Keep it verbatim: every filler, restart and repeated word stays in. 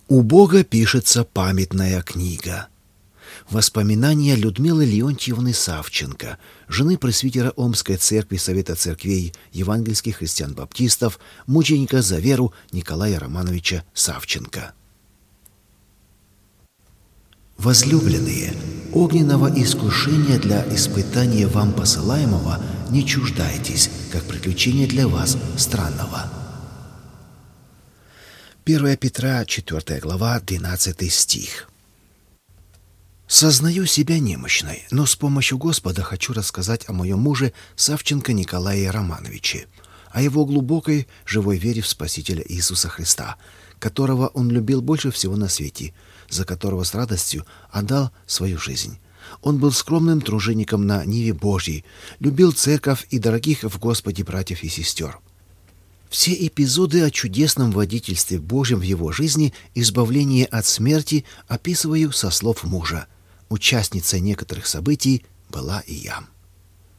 У Бога пишется памятная книга. Воспоминания Людмилы Леонтьевны Савченко, жены пресвитера Омской церкви Совета церквей евангельских христиан-баптистов, мученика за веру Николая Романовича Савченко. Возлюбленные, огненного искушения для испытания вам посылаемого не чуждайтесь, как приключение для вас странного. первое Петра, четвёртая глава, двенадцатый стих. Сознаю себя немощной, но с помощью Господа хочу рассказать о моем муже Савченко Николае Романовиче, о его глубокой, живой вере в Спасителя Иисуса Христа, которого он любил больше всего на свете, за которого с радостью отдал свою жизнь. Он был скромным тружеником на ниве Божьей, любил церковь и дорогих в Господе братьев и сестер. Все эпизоды о чудесном водительстве Божьем в его жизни, избавлении от смерти, описываю со слов мужа. Участницей некоторых событий была и я.